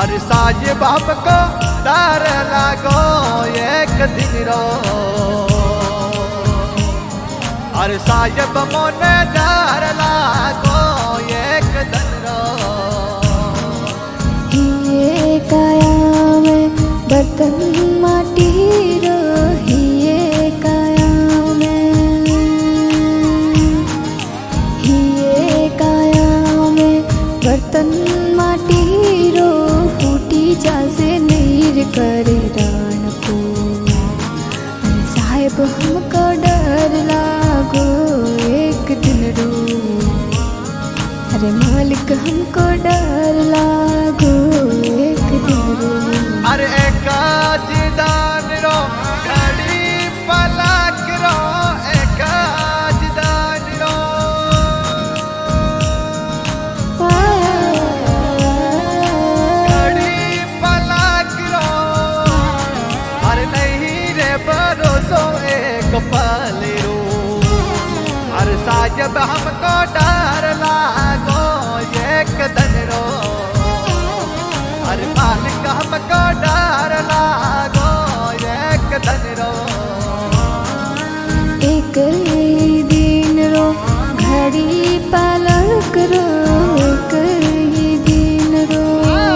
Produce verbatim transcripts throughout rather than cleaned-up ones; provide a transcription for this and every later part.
अरे साहिब हमको डर लागो एक दिन रो, अरे साहिब मोने डर लागो एक दिन रो। हिये काया में बर्तन माटी रो, हिये काया में, हिये काया में बर्तन माटी रो, फूटी जासे नीर करे रान को। साहिब हमको डर लागो एक दिन रो, अरे मालिक हमको डर लागो एक दिन रो। अरे एक जिदान रो घड़ी पलक रो, एक जिदान रो घड़ी पलक रो। अरे नहीं रे भरोसो एक पल रो, अरे साहिब हमको डर लागो एक दिन रो, अरे मालिक हमको डर लागो एक दिन रो। एक ही दिन रो घड़ी पलक रो, एक ही दिन रो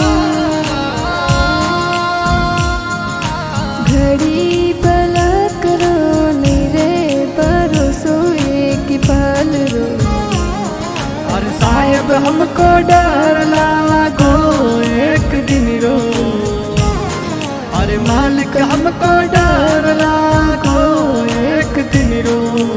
घड़ी पलक रो, मेरे भरोसो एक पल रो। अरे साहिब हमको डर लागो एक दिन रो, अरे मालिक हमको डर लागो एक दिन रो।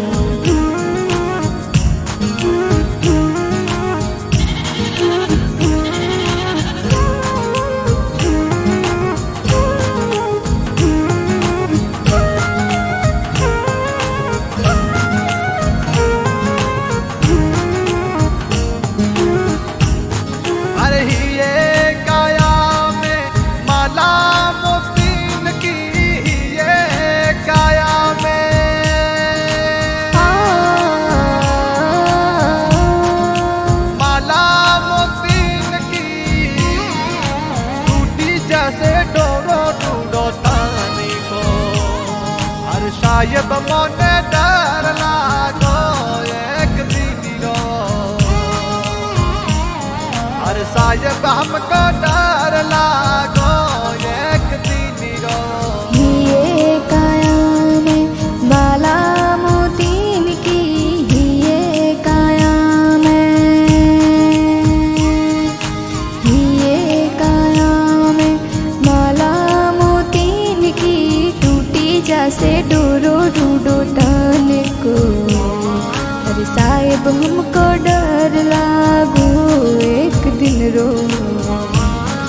साहिब मोने डर लागो एक दिन रो, अरे साहिब हमको डर लागो एक दिन रो। हिये काया में बाला मोतीन की, हिये काया में, हिये काया में बाला मोतीन की, टूटी जैसे डोरो डूडो टाने को। अरे साहिब हमको डर लागो एक दिन रो,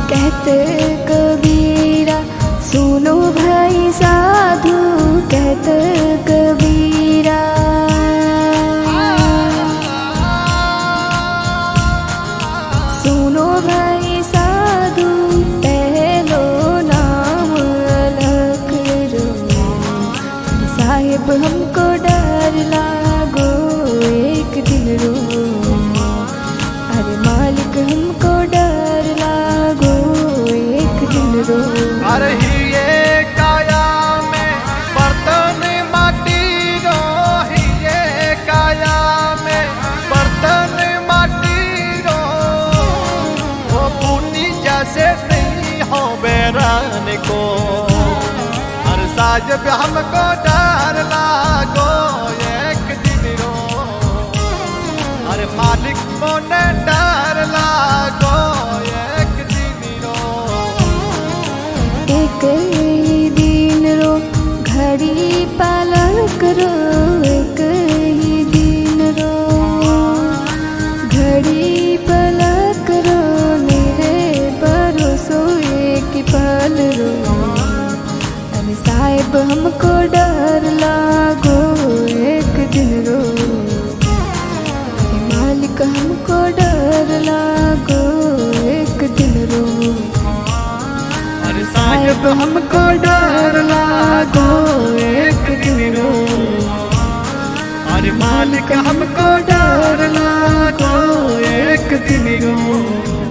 कहते कबीरा सुनो भाई साधु, कहते कबीरा सुनो भाई साधु, पहलो नाम अलख रो। साहिब हमको डर लागो एक दिन रो, अरे मालिक हमको डर लागो एक दिन रो। अरे ये काया में बर्तन माटी रो, ये काया में बर्तन माटी रो। वो पूनी जैसे नहीं हो बैरान को, हर साहिब हमको डर लागो एक दिन रो। अरे मालिक मोने डर लागो एक दिन रो। एक ही दिन रो घड़ी पालक रो, एक ही दिन रो घड़ी पलक रो। मेरे भरोसो एक पल रो, अरे साहिब हमको डर लागो एक दिन रो। मालिक हमको डर लागो एक दिन रो। अरे साहिब हमको डर लागो एक दिन रो। अरे मालिक हमको डर लागो एक दिन रो।